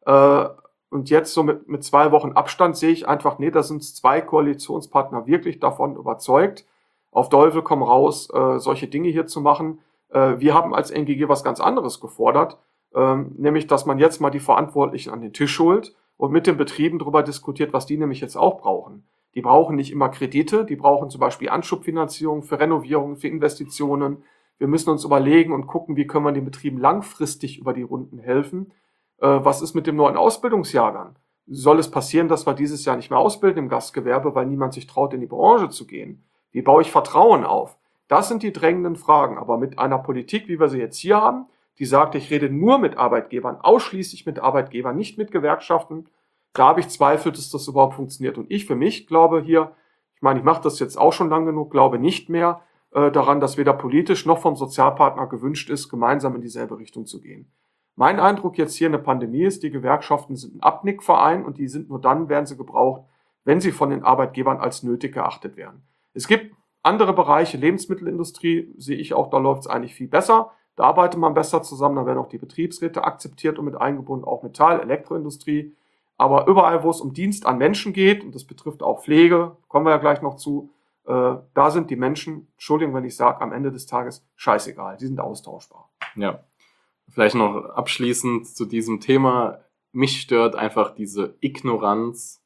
Und jetzt so mit 2 Wochen Abstand sehe ich einfach, nee, da sind 2 Koalitionspartner wirklich davon überzeugt, auf Teufel komm raus, solche Dinge hier zu machen. Wir haben als NGG was ganz anderes gefordert, nämlich, dass man jetzt mal die Verantwortlichen an den Tisch holt und mit den Betrieben darüber diskutiert, was die nämlich jetzt auch brauchen. Die brauchen nicht immer Kredite, die brauchen zum Beispiel Anschubfinanzierung für Renovierungen, für Investitionen. Wir müssen uns überlegen und gucken, wie können wir den Betrieben langfristig über die Runden helfen. Was ist mit dem neuen Ausbildungsjahrgang? Soll es passieren, dass wir dieses Jahr nicht mehr ausbilden im Gastgewerbe, weil niemand sich traut, in die Branche zu gehen? Wie baue ich Vertrauen auf? Das sind die drängenden Fragen. Aber mit einer Politik, wie wir sie jetzt hier haben, die sagt, ich rede nur mit Arbeitgebern, ausschließlich mit Arbeitgebern, nicht mit Gewerkschaften, da habe ich Zweifel, dass das überhaupt funktioniert. Und ich für mich glaube hier, ich meine, ich mache das jetzt auch schon lang genug, glaube nicht mehr daran, dass weder politisch noch vom Sozialpartner gewünscht ist, gemeinsam in dieselbe Richtung zu gehen. Mein Eindruck jetzt hier in der Pandemie ist, die Gewerkschaften sind ein Abnickverein und die sind nur dann, werden sie gebraucht, wenn sie von den Arbeitgebern als nötig geachtet werden. Es gibt andere Bereiche, Lebensmittelindustrie, sehe ich auch, da läuft es eigentlich viel besser. Da arbeitet man besser zusammen, da werden auch die Betriebsräte akzeptiert und mit eingebunden, auch Metall-, Elektroindustrie. Aber überall, wo es um Dienst an Menschen geht, und das betrifft auch Pflege, kommen wir ja gleich noch zu, da sind die Menschen, Entschuldigung, wenn ich sage, am Ende des Tages scheißegal, die sind austauschbar. Ja, vielleicht noch abschließend zu diesem Thema. Mich stört einfach diese Ignoranz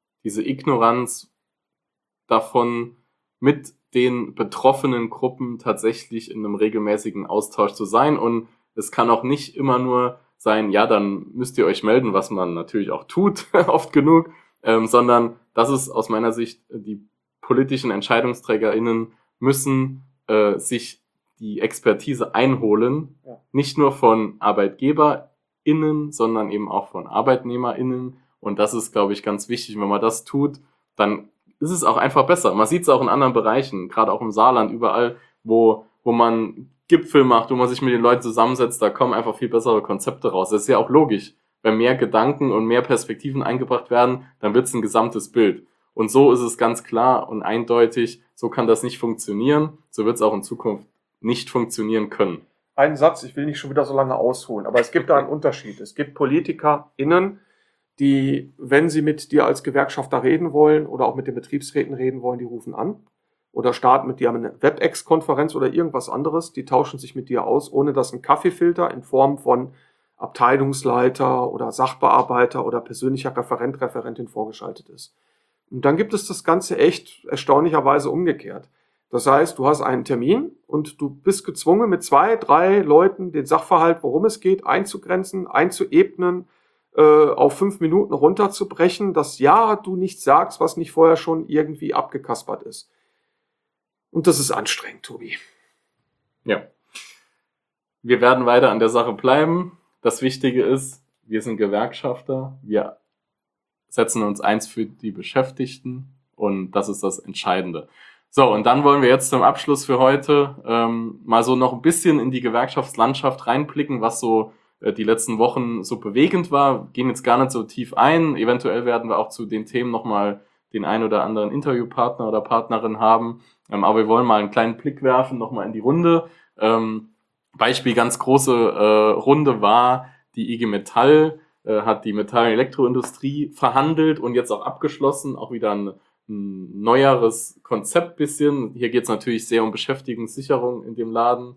davon, mit den betroffenen Gruppen tatsächlich in einem regelmäßigen Austausch zu sein. Und es kann auch nicht immer nur sein, ja, dann müsst ihr euch melden, was man natürlich auch tut, oft genug, sondern das ist aus meiner Sicht, die politischen EntscheidungsträgerInnen müssen sich die Expertise einholen, ja. Nicht nur von ArbeitgeberInnen, sondern eben auch von ArbeitnehmerInnen. Und das ist, glaube ich, ganz wichtig. Wenn man das tut, dann ist es auch einfach besser. Man sieht es auch in anderen Bereichen, gerade auch im Saarland, überall, wo wo man Gipfel macht, wo man sich mit den Leuten zusammensetzt, da kommen einfach viel bessere Konzepte raus. Das ist ja auch logisch. Wenn mehr Gedanken und mehr Perspektiven eingebracht werden, dann wird es ein gesamtes Bild. Und so ist es ganz klar und eindeutig, so kann das nicht funktionieren, so wird es auch in Zukunft nicht funktionieren können. Einen Satz, ich will nicht schon wieder so lange ausholen, aber es gibt da einen Unterschied. Es gibt PolitikerInnen, die, wenn sie mit dir als Gewerkschafter reden wollen oder auch mit den Betriebsräten reden wollen, die rufen an oder starten mit dir eine WebEx-Konferenz oder irgendwas anderes. Die tauschen sich mit dir aus, ohne dass ein Kaffeefilter in Form von Abteilungsleiter oder Sachbearbeiter oder persönlicher Referent, Referentin vorgeschaltet ist. Und dann gibt es das Ganze echt erstaunlicherweise umgekehrt. Das heißt, du hast einen Termin und du bist gezwungen, mit 2, 3 Leuten den Sachverhalt, worum es geht, einzugrenzen, einzuebnen, auf 5 Minuten runterzubrechen, dass ja, du nichts sagst, was nicht vorher schon irgendwie abgekaspert ist. Und das ist anstrengend, Tobi. Ja. Wir werden weiter an der Sache bleiben. Das Wichtige ist, wir sind Gewerkschafter, wir setzen uns eins für die Beschäftigten und das ist das Entscheidende. So, und dann wollen wir jetzt zum Abschluss für heute mal so noch ein bisschen in die Gewerkschaftslandschaft reinblicken, was so die letzten Wochen so bewegend war. Gehen jetzt gar nicht so tief ein. Eventuell werden wir auch zu den Themen nochmal den ein oder anderen Interviewpartner oder Partnerin haben. Aber wir wollen mal einen kleinen Blick werfen, nochmal in die Runde. Beispiel ganz große Runde war, die IG Metall hat die Metall- und Elektroindustrie verhandelt und jetzt auch abgeschlossen, auch wieder ein neueres Konzept bisschen. Hier geht es natürlich sehr um Beschäftigungssicherung in dem Laden.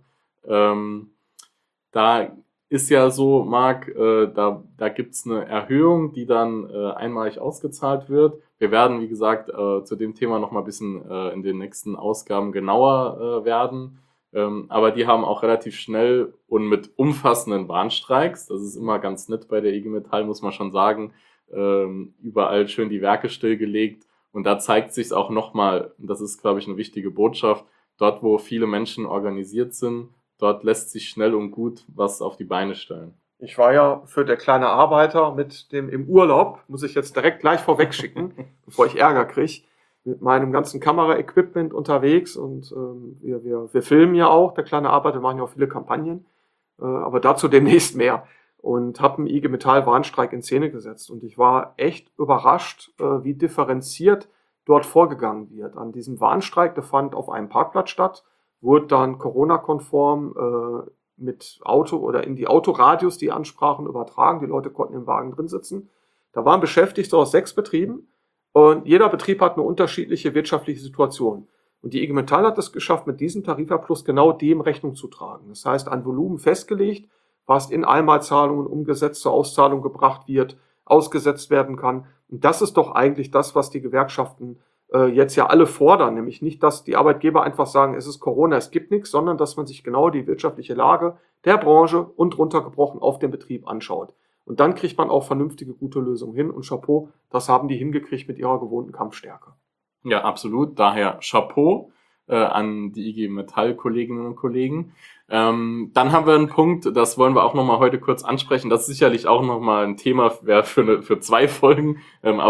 Da ist ja so, Marc, da gibt's eine Erhöhung, die dann einmalig ausgezahlt wird. Wir werden, wie gesagt, zu dem Thema noch mal ein bisschen in den nächsten Ausgaben genauer werden. Aber die haben auch relativ schnell und mit umfassenden Warnstreiks, das ist immer ganz nett bei der IG Metall, muss man schon sagen, überall schön die Werke stillgelegt. Und da zeigt sich auch nochmal, und das ist, glaube ich, eine wichtige Botschaft, dort, wo viele Menschen organisiert sind, dort lässt sich schnell und gut was auf die Beine stellen. Ich war ja für der kleine Arbeiter mit dem im Urlaub, muss ich jetzt direkt gleich vorweg schicken, bevor ich Ärger kriege, mit meinem ganzen Kameraequipment unterwegs und wir filmen ja auch, der kleine Arbeiter, wir machen ja auch viele Kampagnen, aber dazu demnächst mehr. Und habe einen IG Metall Warnstreik in Szene gesetzt. Und ich war echt überrascht, wie differenziert dort vorgegangen wird. An diesem Warnstreik, der fand auf einem Parkplatz statt, wurde dann Corona-konform mit Auto oder in die Autoradios die Ansprachen übertragen. Die Leute konnten im Wagen drin sitzen. Da waren Beschäftigte aus 6 Betrieben und jeder Betrieb hat eine unterschiedliche wirtschaftliche Situation. Und die IG Metall hat es geschafft, mit diesem Tarifabschluss genau dem Rechnung zu tragen. Das heißt, ein Volumen festgelegt, was in Einmalzahlungen umgesetzt zur Auszahlung gebracht wird, ausgesetzt werden kann. Und das ist doch eigentlich das, was die Gewerkschaften jetzt ja alle fordern, nämlich nicht, dass die Arbeitgeber einfach sagen, es ist Corona, es gibt nichts, sondern dass man sich genau die wirtschaftliche Lage der Branche und runtergebrochen auf den Betrieb anschaut. Und dann kriegt man auch vernünftige, gute Lösungen hin. Und Chapeau, das haben die hingekriegt mit ihrer gewohnten Kampfstärke. Ja, absolut. Daher Chapeau an die IG Metall-Kolleginnen und Kollegen. Dann haben wir einen Punkt, das wollen wir auch nochmal heute kurz ansprechen. Das ist sicherlich auch nochmal ein Thema für 2 Folgen.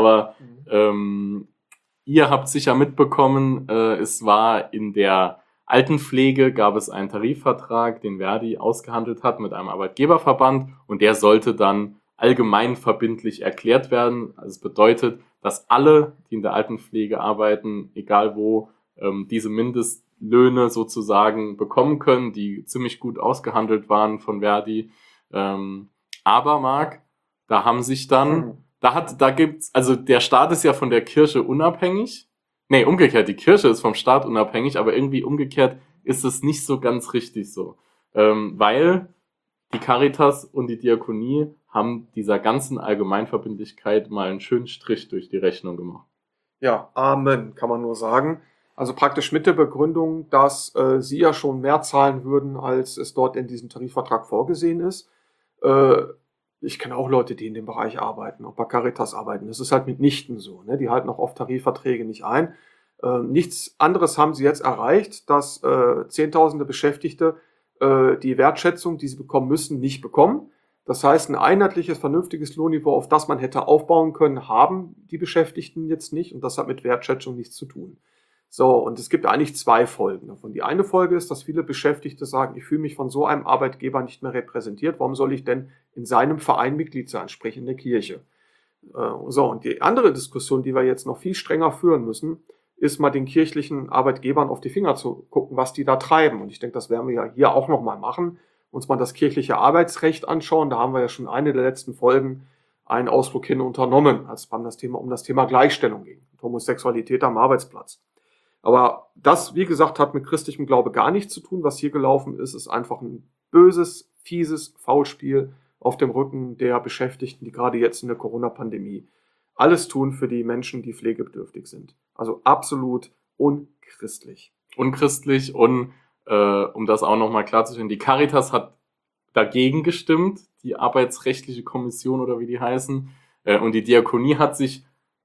Ihr habt sicher mitbekommen, es war in der Altenpflege, gab es einen Tarifvertrag, den Verdi ausgehandelt hat mit einem Arbeitgeberverband und der sollte dann allgemeinverbindlich erklärt werden. Also es bedeutet, dass alle, die in der Altenpflege arbeiten, egal wo, diese Mindestlöhne sozusagen bekommen können, die ziemlich gut ausgehandelt waren von Verdi. Aber Marc, da haben sich dann, da gibt's, also der Staat ist ja von der Kirche unabhängig. Nee, umgekehrt, die Kirche ist vom Staat unabhängig, aber irgendwie umgekehrt ist es nicht so ganz richtig so. Weil die Caritas und die Diakonie haben dieser ganzen Allgemeinverbindlichkeit mal einen schönen Strich durch die Rechnung gemacht. Ja, Amen, kann man nur sagen. Also praktisch mit der Begründung, dass sie ja schon mehr zahlen würden, als es dort in diesem Tarifvertrag vorgesehen ist. Ich kenne auch Leute, die in dem Bereich arbeiten, auch bei Caritas arbeiten. Das ist halt mitnichten so. Ne? Die halten auch oft Tarifverträge nicht ein. Nichts anderes haben sie jetzt erreicht, dass Zehntausende Beschäftigte die Wertschätzung, die sie bekommen müssen, nicht bekommen. Das heißt, ein einheitliches, vernünftiges Lohnniveau, auf das man hätte aufbauen können, haben die Beschäftigten jetzt nicht. Und das hat mit Wertschätzung nichts zu tun. So, und es gibt eigentlich 2 Folgen davon. Die eine Folge ist, dass viele Beschäftigte sagen, ich fühle mich von so einem Arbeitgeber nicht mehr repräsentiert. Warum soll ich denn in seinem Verein Mitglied sein, sprich in der Kirche? So, und die andere Diskussion, die wir jetzt noch viel strenger führen müssen, ist mal den kirchlichen Arbeitgebern auf die Finger zu gucken, was die da treiben. Und ich denke, das werden wir ja hier auch nochmal machen, uns mal das kirchliche Arbeitsrecht anschauen. Da haben wir ja schon eine der letzten Folgen einen Ausflug hin unternommen, als es um das Thema Gleichstellung ging, Homosexualität am Arbeitsplatz. Aber das, wie gesagt, hat mit christlichem Glaube gar nichts zu tun. Was hier gelaufen ist, ist einfach ein böses, fieses Foulspiel auf dem Rücken der Beschäftigten, die gerade jetzt in der Corona-Pandemie alles tun für die Menschen, die pflegebedürftig sind. Also absolut unchristlich. Unchristlich und um das auch nochmal klarzustellen, die Caritas hat dagegen gestimmt, die Arbeitsrechtliche Kommission oder wie die heißen, und die Diakonie hat sich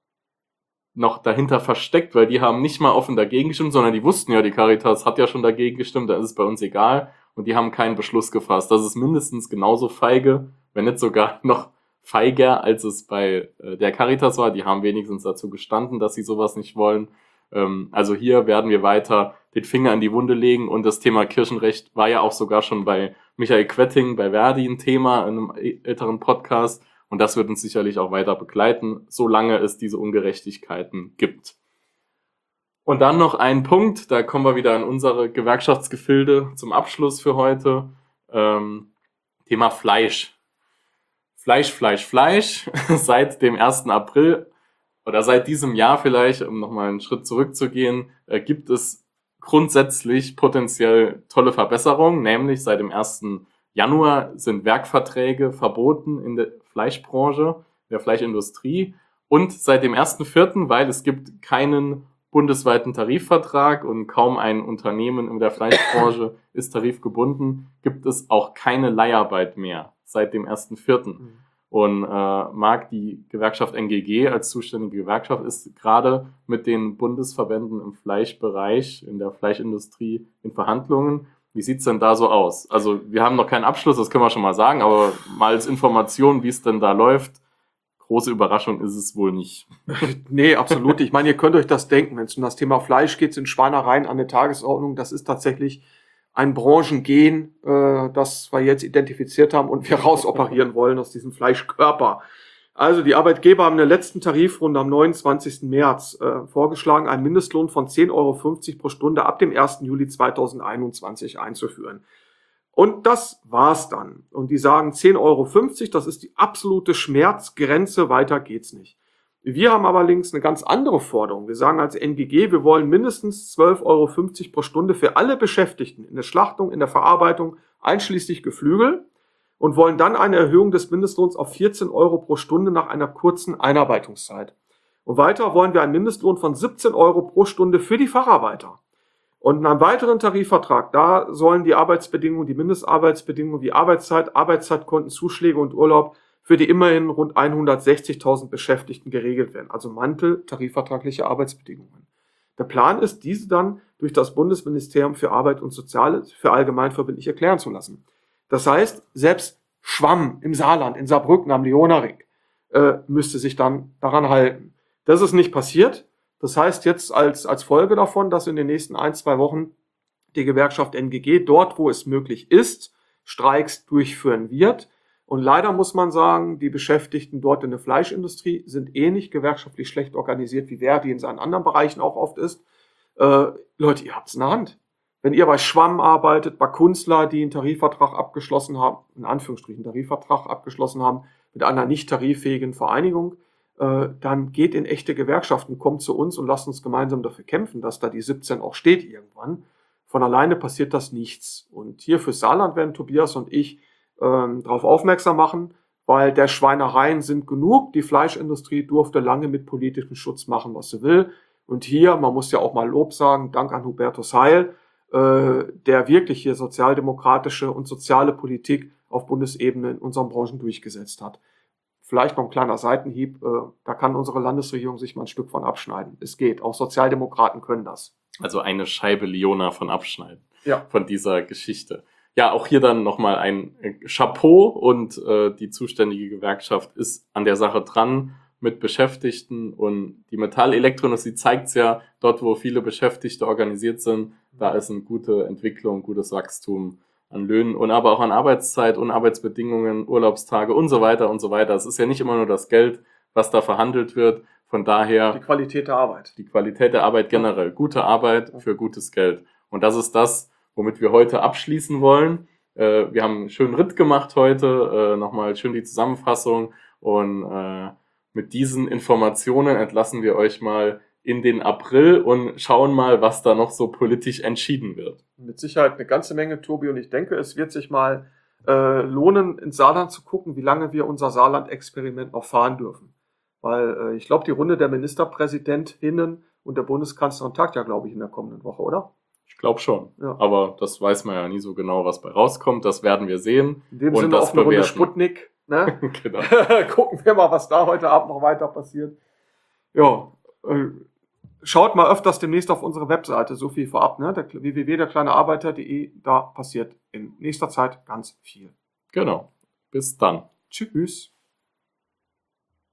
noch dahinter versteckt, weil die haben nicht mal offen dagegen gestimmt, sondern die wussten ja, die Caritas hat ja schon dagegen gestimmt, da ist es bei uns egal und die haben keinen Beschluss gefasst. Das ist mindestens genauso feige, wenn nicht sogar noch feiger, als es bei der Caritas war. Die haben wenigstens dazu gestanden, dass sie sowas nicht wollen. Also hier werden wir weiter den Finger in die Wunde legen und das Thema Kirchenrecht war ja auch sogar schon bei Michael Quetting bei Verdi ein Thema in einem älteren Podcast. Und das wird uns sicherlich auch weiter begleiten, solange es diese Ungerechtigkeiten gibt. Und dann noch ein Punkt, da kommen wir wieder in unsere Gewerkschaftsgefilde zum Abschluss für heute. Thema Fleisch. Fleisch. Seit dem 1. April oder seit diesem Jahr vielleicht, um nochmal einen Schritt zurückzugehen, gibt es grundsätzlich potenziell tolle Verbesserungen, nämlich seit dem 1. Januar sind Werkverträge verboten in der Fleischbranche, der Fleischindustrie und seit dem 1.4., weil es gibt keinen bundesweiten Tarifvertrag und kaum ein Unternehmen in der Fleischbranche ist tarifgebunden, gibt es auch keine Leiharbeit mehr seit dem 1.4. Und Marc, die Gewerkschaft NGG als zuständige Gewerkschaft ist gerade mit den Bundesverbänden im Fleischbereich, in der Fleischindustrie in Verhandlungen. Wie sieht's denn da so aus? Also wir haben noch keinen Abschluss, das können wir schon mal sagen, aber mal als Information, wie es denn da läuft, große Überraschung ist es wohl nicht. Nee, absolut. Ich meine, ihr könnt euch das denken, wenn es um das Thema Fleisch geht, sind Schweinereien an der Tagesordnung. Das ist tatsächlich ein Branchengen, das wir jetzt identifiziert haben und wir rausoperieren wollen aus diesem Fleischkörper. Also die Arbeitgeber haben in der letzten Tarifrunde am 29. März vorgeschlagen, einen Mindestlohn von 10,50 € pro Stunde ab dem 1. Juli 2021 einzuführen. Und das war's dann. Und die sagen 10,50 €, das ist die absolute Schmerzgrenze, weiter geht's nicht. Wir haben aber links eine ganz andere Forderung. Wir sagen als NGG, wir wollen mindestens 12,50 € pro Stunde für alle Beschäftigten in der Schlachtung, in der Verarbeitung, einschließlich Geflügel und wollen dann eine Erhöhung des Mindestlohns auf 14 € pro Stunde nach einer kurzen Einarbeitungszeit. Und weiter wollen wir einen Mindestlohn von 17 € pro Stunde für die Facharbeiter. Und in einem weiteren Tarifvertrag, da sollen die Arbeitsbedingungen, die Mindestarbeitsbedingungen wie Arbeitszeit, Arbeitszeitkonten, Zuschläge und Urlaub für die immerhin rund 160.000 Beschäftigten geregelt werden, also Mantel tarifvertragliche Arbeitsbedingungen. Der Plan ist, diese dann durch das Bundesministerium für Arbeit und Soziales für allgemeinverbindlich erklären zu lassen. Das heißt, selbst Schwamm im Saarland, in Saarbrücken am Leonaring, müsste sich dann daran halten. Das ist nicht passiert. Das heißt jetzt als Folge davon, dass in den nächsten 1-2 Wochen die Gewerkschaft NGG dort, wo es möglich ist, Streiks durchführen wird. Und leider muss man sagen, die Beschäftigten dort in der Fleischindustrie sind ähnlich gewerkschaftlich schlecht organisiert, wie Verdi in seinen anderen Bereichen auch oft ist. Leute, ihr habt's in der Hand. Wenn ihr bei Schwamm arbeitet, bei Kunstler, die einen Tarifvertrag abgeschlossen haben, in Anführungsstrichen Tarifvertrag abgeschlossen haben, mit einer nicht tariffähigen Vereinigung, dann geht in echte Gewerkschaften, kommt zu uns und lasst uns gemeinsam dafür kämpfen, dass da die 17 auch steht irgendwann. Von alleine passiert das nichts. Und hier für Saarland werden Tobias und ich darauf aufmerksam machen, weil der Schweinereien sind genug. Die Fleischindustrie durfte lange mit politischem Schutz machen, was sie will. Und hier, man muss ja auch mal Lob sagen, Dank an Hubertus Heil, der wirklich hier sozialdemokratische und soziale Politik auf Bundesebene in unseren Branchen durchgesetzt hat. Vielleicht noch ein kleiner Seitenhieb, da kann unsere Landesregierung sich mal ein Stück von abschneiden. Es geht, auch Sozialdemokraten können das. Also eine Scheibe Leona von abschneiden, ja, von dieser Geschichte. Ja, auch hier dann nochmal ein Chapeau und die zuständige Gewerkschaft ist an der Sache dran. mit Beschäftigten, und die Metall-Elektroindustrie zeigt es ja, dort wo viele Beschäftigte organisiert sind, da ist eine gute Entwicklung, gutes Wachstum an Löhnen und aber auch an Arbeitszeit und Arbeitsbedingungen, Urlaubstage und so weiter und so weiter. Es ist ja nicht immer nur das Geld, was da verhandelt wird. Von daher Die Qualität der Arbeit. die Qualität der Arbeit generell. Gute Arbeit für gutes Geld. Und das ist das, womit wir heute abschließen wollen. Wir haben einen schönen Ritt gemacht heute. Nochmal schön die Zusammenfassung. Und mit diesen Informationen entlassen wir euch mal in den April und schauen mal, was da noch so politisch entschieden wird. Mit Sicherheit eine ganze Menge, Tobi, und ich denke, es wird sich mal lohnen, ins Saarland zu gucken, wie lange wir unser Saarland-Experiment noch fahren dürfen. Weil ich glaube, die Runde der Ministerpräsidentinnen und der Bundeskanzlerin tagt ja, glaube ich, in der kommenden Woche, oder? Ich glaube schon. Ja. Aber das weiß man ja nie so genau, was bei rauskommt. Das werden wir sehen. In dem und Sinne das auf eine Runde bewerten. Sputnik. Ne? Genau. Gucken wir mal, was da heute Abend noch weiter passiert. Ja, schaut mal öfters demnächst auf unsere Webseite, so viel vorab, ne? www.derkleinearbeiter.de, da passiert in nächster Zeit ganz viel. Genau. Bis dann. Tschüss.